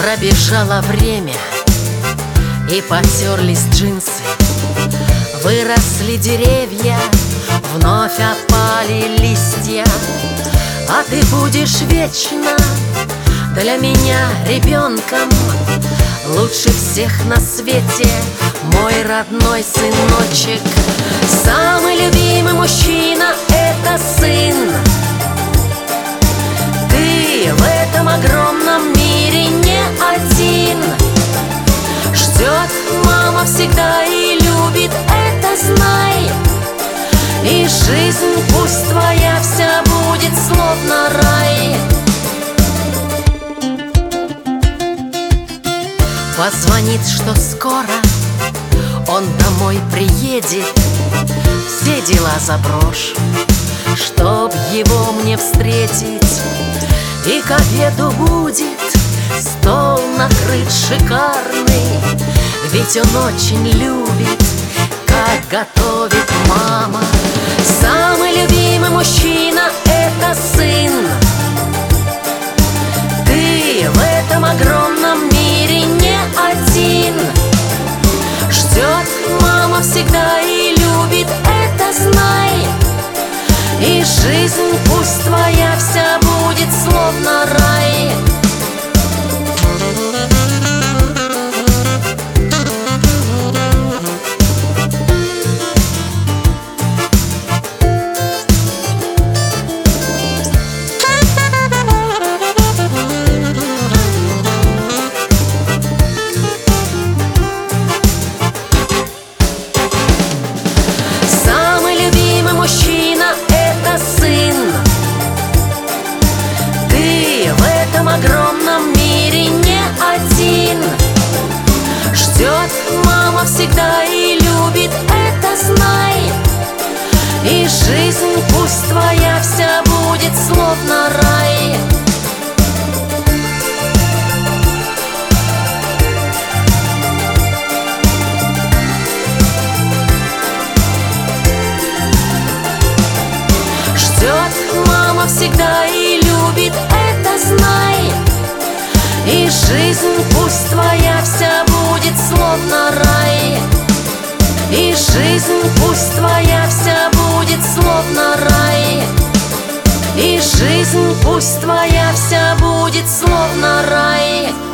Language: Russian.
Пробежало время, и потерлись джинсы. Выросли деревья, вновь опали листья. А ты будешь вечно для меня ребенком, лучше всех на свете, мой родной сыночек. Самый любимый мужчина — это сын. Ты в этом огромном мире не один. Ждет мама всегда и любит, это знай. И жизнь пусть твоя вся будет словно рай. Позвонит, что скоро он домой приедет. Все дела заброшу, чтоб его мне встретить. И к обеду будет стол накрыт шикарный, ведь он очень любит, как готовит мама. Самый любимый мужчина — это сын. Ты в этом огромном мире не один. Ждет мама всегда и любит, это знай. И жизнь пусть твоя вся будет словно рай. Мужчина — это сын. Ты в этом огромном мире не один. Ждет мама всегда и любит, это знай. И жизнь пусть твоя вся будет словно рай. Ждет мама всегда и любит, это знай. И жизнь пусть твоя вся будет словно рай. И жизнь пусть твоя вся будет словно рай. И жизнь пусть твоя вся будет словно рай.